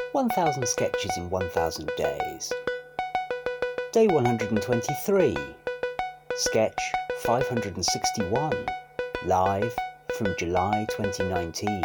1000 Sketches in 1000 Days. Day 123. Sketch 561. Live from July 2019.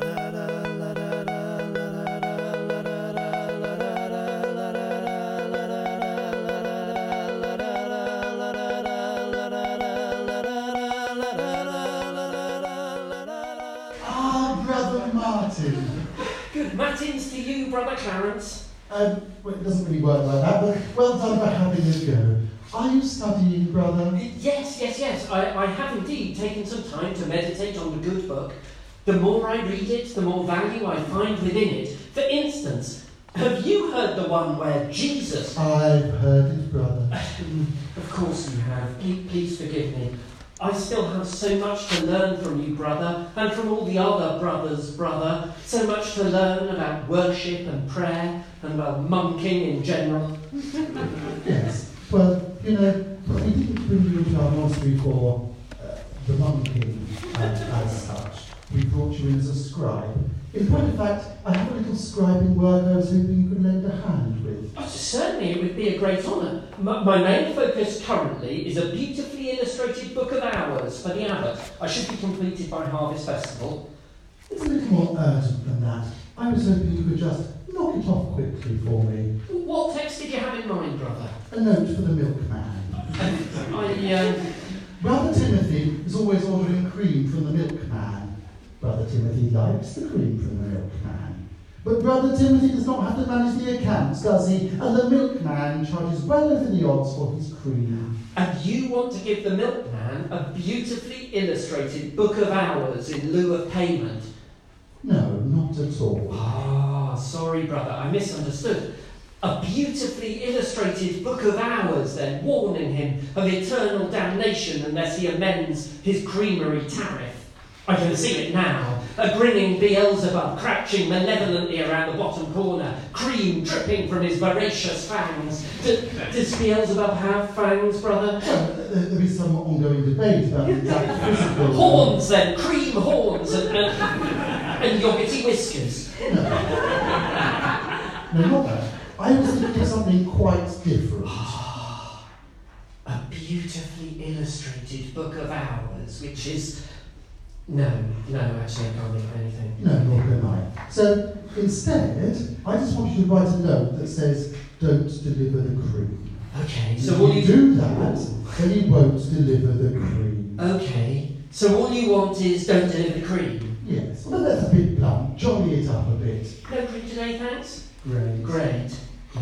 Brother Martin. Good matins to you, Brother Clarence. Well, it doesn't really work like that, but well done for having a go. Are you studying, brother? Yes. I have indeed taken some time to meditate on the good book. The more I read it, the more value I find within it. For instance, have you heard the one where Jesus... I've heard it, brother. Of course you have. Please forgive me. I still have so much to learn from you, brother, and from all the other brothers, brother. So much to learn about worship and prayer, and about monking in general. Yes. Well, you know, we didn't bring you into our monastery for the monking as such. We brought you in as a scribe. In point of fact, I have a little scribing work I was hoping you could lend a hand with. Oh, certainly, it would be a great honour. My main focus currently is a beautifully illustrated book of hours for the abbot. I should be completed by Harvest Festival. It's a little more urgent than that. I was hoping you could just knock it off quickly for me. What text did you have in mind, brother? A note for the milkman. Brother Timothy is always ordering cream from the milkman. Brother Timothy likes the cream from the milkman. But Brother Timothy does not have to manage the accounts, does he? And the milkman charges well over the odds for his cream. And you want to give the milkman a beautifully illustrated book of hours in lieu of payment? No, not at all. Ah, sorry, brother, I misunderstood. A beautifully illustrated book of hours, then, warning him of eternal damnation unless he amends his creamery tariff. I can see it now. A grinning Beelzebub crouching malevolently around the bottom corner, cream dripping from his voracious fangs. Does Beelzebub have fangs, brother? Well, there is some ongoing debate about the exact physical... Horns, then! Cream horns and yoghurty whiskers. No, not that. I was thinking of something quite different. A beautifully illustrated book of hours, which is... No, actually I can't think of anything. No, nor can I. So, instead, I just want you to write a note that says, don't deliver the cream. Okay, so if what you do that, then you won't deliver the cream. Okay, so all you want is don't deliver the cream? Yes, well that's a bit blunt. Jolly it up a bit. No cream today, thanks? Great.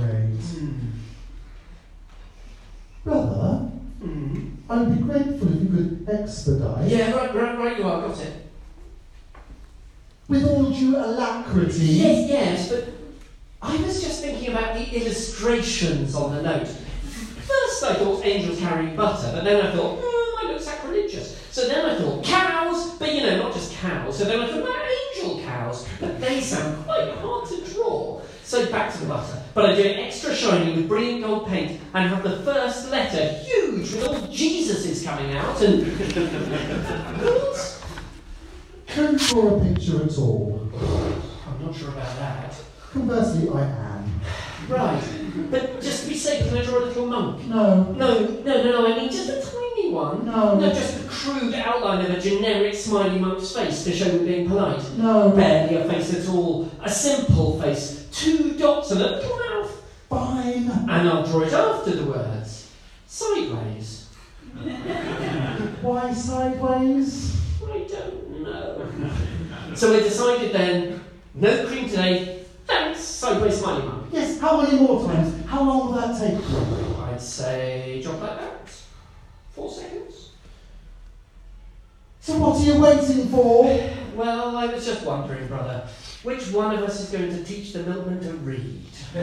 Brother? I would be grateful if you could expedite. Yeah, right you are, got it. With all due alacrity. Yes, but I was just thinking about the illustrations on the note. First I thought angels carrying butter, but then I thought, might look sacrilegious. So then I thought cows, but not just cows. So then I thought about angel cows, but they sound quite hard to draw. So back to the butter. But I do it extra shiny with brilliant gold paint and have the first letter huge with all Jesuses coming out and... What? Don't draw a picture at all. I'm not sure about that. Conversely, I am. Right. But just to be safe, can I draw a little monk? No. No, I mean just a tiny one. No, just a crude outline of a generic smiley monk's face to show we're being polite. No. Barely a face at all. A simple face. 2 dots and a little mouth. Fine. And I'll draw it after the words. Sideways. Why sideways? I don't know. So we decided then, no cream today, thanks, sideways smiley monk. Yes, how many more times? How long will that take you? I'd say drop like that. 4 seconds. So what are you waiting for? Well, I was just wondering, brother, which one of us is going to teach the milkman to read?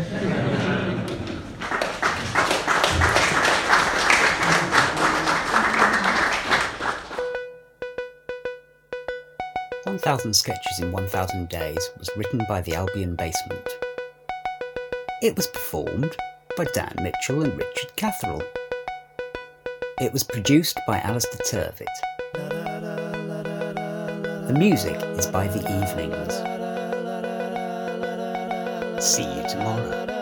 1000 Sketches in 1000 Days was written by the Albion Basement. It was performed by Dan Mitchell and Richard Catherall. It was produced by Alistair Turvitt. The music is by The Evenings. See you tomorrow.